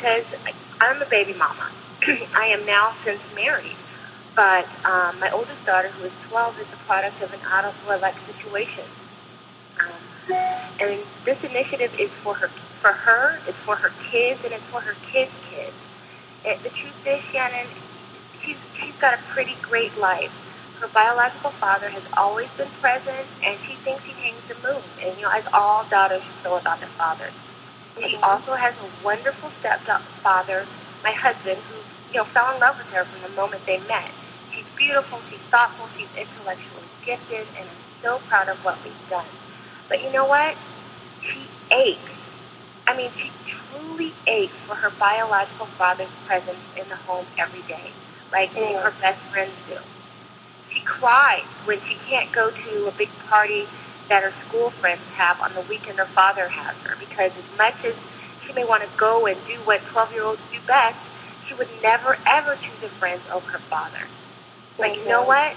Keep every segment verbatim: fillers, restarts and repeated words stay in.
because I, I'm a baby mama. I am now since married, but um, my oldest daughter, who is twelve, is the product of an out-of-wedlock situation. Um, and this initiative is for her, for her, it's for her kids, and it's for her kids' kids. It, the truth is, Shannon, she's, she's got a pretty great life. Her biological father has always been present, and she thinks he hangs the moon. And, you know, as all daughters feel about their fathers. She mm-hmm. also has a wonderful stepfather, my husband, who, you know, fell in love with her from the moment they met. She's beautiful, she's thoughtful, she's intellectually gifted, and I'm so proud of what we've done. But you know what? She aches. I mean, she truly aches for her biological father's presence in the home every day, like mm. her best friends do. She cries when she can't go to a big party that her school friends have on the weekend her father has her, because as much as she may want to go and do what twelve-year-olds do best, she would never, ever choose her friends over her father. But mm-hmm. you know what?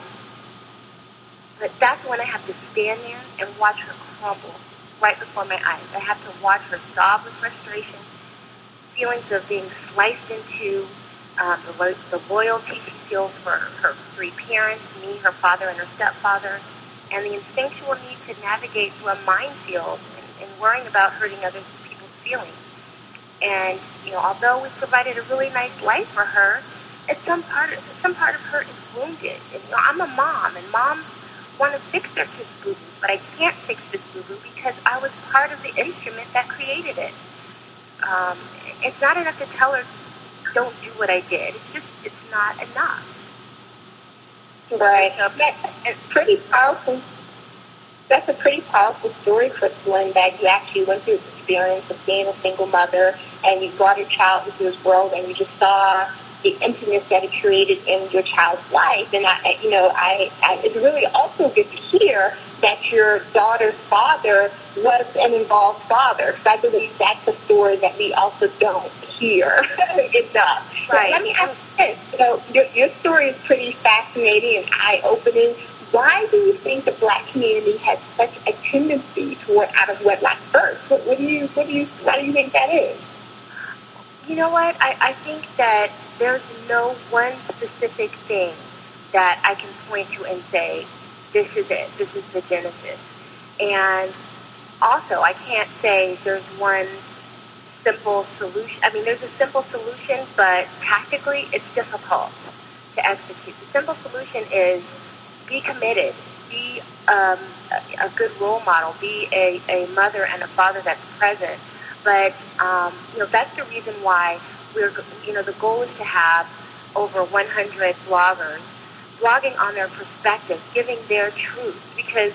But that's when I have to stand there and watch her crumble right before my eyes. I have to watch her sob with frustration, feelings of being sliced into, um, the, lo- the loyalty she feels for her three parents, me, her father, and her stepfather, and the instinctual need to navigate through a minefield and, and worrying about hurting other people's feelings. And, you know, although we provided a really nice life for her, it's some part of, some part of her is wounded. And, you know, I'm a mom, and moms want to fix their kids' boo-boo, but I can't fix this boo-boo because I was part of the instrument that created it. Um, it's not enough to tell her, don't do what I did. It's just, it's not enough. Right. So, it's pretty powerful. That's a pretty powerful story, Crystalline, that you actually went through the experience of being a single mother, and you brought your child into this world, and you just saw the emptiness that it created in your child's life. And I, you know, I, I it's really also good to hear that your daughter's father was an involved father, because I believe that's a story that we also don't hear enough. Right. So let me ask you this. You know, your, your story is pretty fascinating and eye-opening. Why do you think the Black community has such a tendency toward out-of-wedlock births? What, what do you, what do you, why do you think that is? You know what? I, I think that there's no one specific thing that I can point to and say, this is it, this is the genesis. And also, I can't say there's one simple solution. I mean, there's a simple solution, but tactically it's difficult to execute. The simple solution is be committed, be um, a, a good role model, be a, a mother and a father that's present. But, um, you know, that's the reason why we're, you know, the goal is to have over one hundred bloggers blogging on their perspectives, giving their truth, because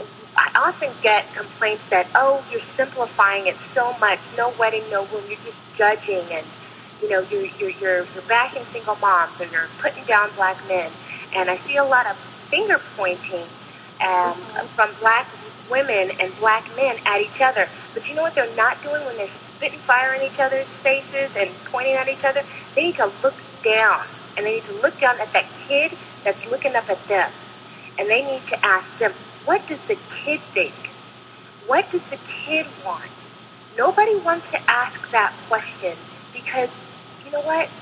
I often get complaints that, oh, you're simplifying it so much, no wedding, no womb, you're just judging, and, you know, you're, you're, you're, you're bashing single moms, and you're putting down Black men. And I see a lot of finger pointing um, mm-hmm. from Black women and Black men at each other. But you know what they're not doing when they're spitting fire in each other's faces and pointing at each other? They need to look down, and they need to look down at that kid that's looking up at them. And they need to ask them, what does the kid think? What does the kid want? Nobody wants to ask that question because, you know what?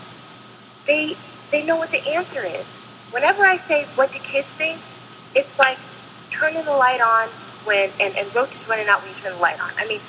They they know what the answer is. Whenever I say, what do kids think? It's like turning the light on when and, and roaches running out when you turn the light on. I mean,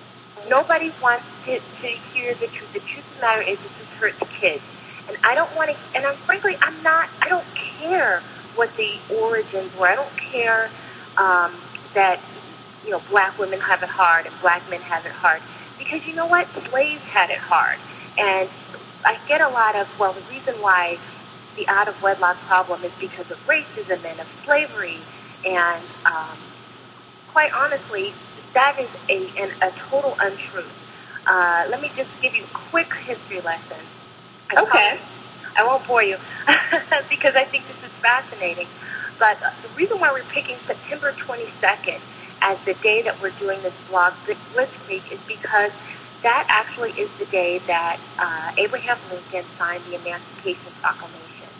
nobody wants to, to hear the truth. The truth of the matter is this has hurt the kids. And I don't want to, and I'm frankly, I'm not, I don't care what the origins were. I don't care um, that, you know, Black women have it hard and Black men have it hard. Because you know what? Slaves had it hard. And I get a lot of, well, the reason why the out-of-wedlock problem is because of racism and of slavery. And um, quite honestly, that is a, an, a total untruth. Uh, let me just give you a quick history lesson. I okay. Probably, I won't bore you because I think this is fascinating. But the reason why we're picking September twenty-second as the day that we're doing this blog Blitzkrieg is because that actually is the day that uh, Abraham Lincoln signed the Emancipation Proclamation.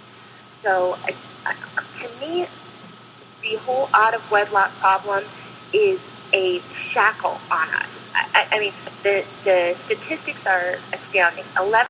So uh, to me, the whole out-of-wedlock problem is a shackle on us. I, I mean, the, the statistics are astounding. eleven